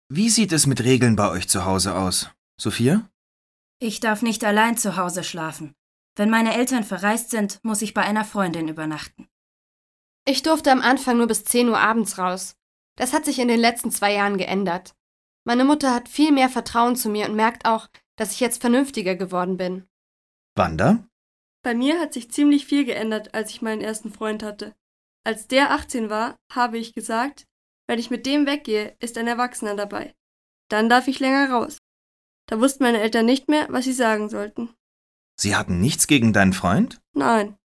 Wie sieht es mit Regeln bei euch zu Hause aus? Sophia? Ich darf nicht allein zu Hause schlafen. Wenn meine Eltern verreist sind, muss ich bei einer Freundin übernachten. Ich durfte am Anfang nur bis 10 Uhr abends raus. Das hat sich in den letzten 2 Jahren geändert. Meine Mutter hat viel mehr Vertrauen zu mir und merkt auch, dass ich jetzt vernünftiger geworden bin. Wanda? Bei mir hat sich ziemlich viel geändert, als ich meinen ersten Freund hatte. Als der 18 war, habe ich gesagt, wenn ich mit dem weggehe, ist ein Erwachsener dabei. Dann darf ich länger raus. Da wussten meine Eltern nicht mehr, was sie sagen sollten. Sie hatten nichts gegen deinen Freund? Nein,